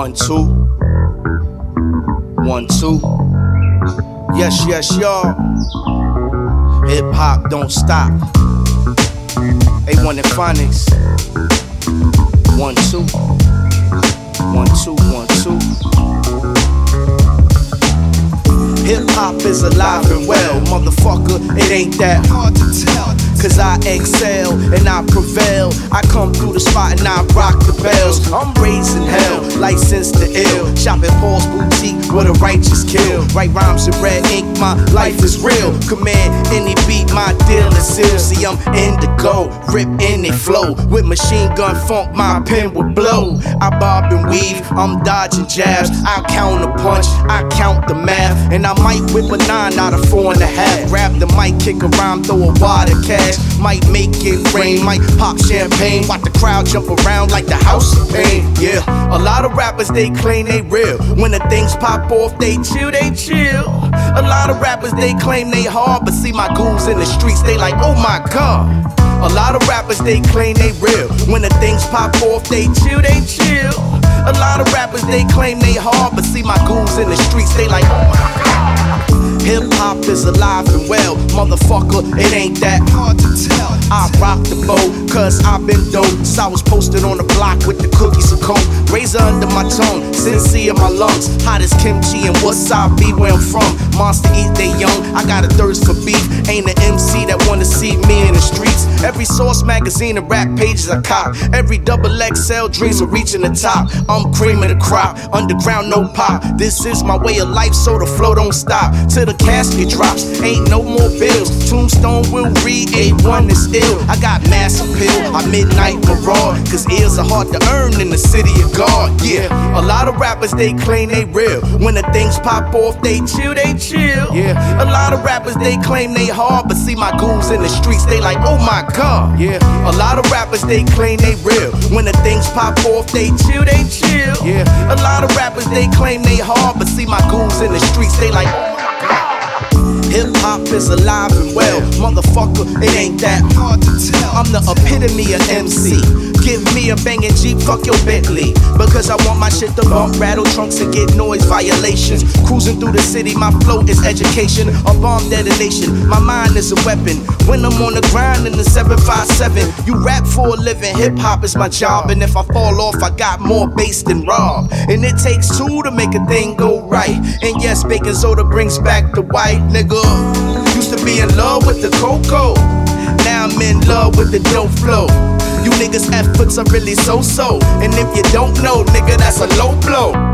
1, 2. 1, 2. Yes, yes, y'all. Hip hop don't stop. A1 and Phonics. 1, 2. 1, 2, 1, 2. Hip hop is alive and well, motherfucker. It ain't that hard to tell. Cause I excel and I prevail. I come through the spot and I rock the bells. I'm raising hell, licensed to ill. Shop at Paul's Boutique where the righteous kill. Write rhymes in red ink, my life is real. Command any beat, my deal is sealed. See, I'm indigo, rip any flow. With machine gun funk, my pen will blow. I bob and weave, I'm dodging jabs. I counter punch, I count the math. And I might whip a 9 out of 4.5. Grab the mic, kick a rhyme, throw a wad of cash. Might make it rain, might pop champagne. Watch the crowd jump around like the house of pain. Yeah, a lot of rappers, they claim they real. When the things pop off, they chill, they chill. A lot of rappers, they claim they hard, but see my goons in the streets, they like, oh my God. A lot of rappers, they claim they real. When the things pop off, they chill, they chill. A lot of rappers, they claim they hard, but see my goons in the streets, they like, oh my God. Hip hop is alive and well, motherfucker, it ain't that hard to tell. I rock the bow, cause I've been dope. Since I was posted on the block with the cookies and coke. Razor under my tongue, sincere in my lungs. Hot as kimchi and wasabi where I'm from. Monster eat they young, I got a thirst for beef. Ain't an MC that wanna see me in the streets. Every Source magazine and rap pages I cop. Every double XL dreams of reaching the top. I'm cream of the crop, underground no pop. This is my way of life, so the flow don't stop. Till the casket drops, ain't no more bills. Tombstone will read, A1 is ill. I got mass appeal, I midnight maraud. Cause ears are hard to earn in the city of God. Yeah, a lot of rappers, they claim they real. When the things pop off, they chill, they chill. Yeah, a lot of rappers, they claim they hard, but see my goons in the streets, they like, oh my God. Yeah, a lot of rappers, they claim they real. When the things pop off, they chill, they chill. Yeah, a lot of rappers, they claim they hard, but see my goons in the streets, they like, oh my God. Hip hop is alive and well, motherfucker, it ain't that hard to tell. I'm the epitome of MC. Give me a banging Jeep, fuck your Bentley. Because I want my shit to bump, rattle trunks and get noise violations. Cruising through the city, my flow is education. A bomb detonation, my mind is a weapon. When I'm on the grind in the 757. You rap for a living, hip hop is my job. And if I fall off, I got more bass than Rob. And it takes two to make a thing go right. And yes, baking soda brings back the white nigga. Used to be in love with the cocoa. Now I'm in love with the dope flow. You niggas' efforts are really so-so. And if you don't know, nigga, that's a low blow.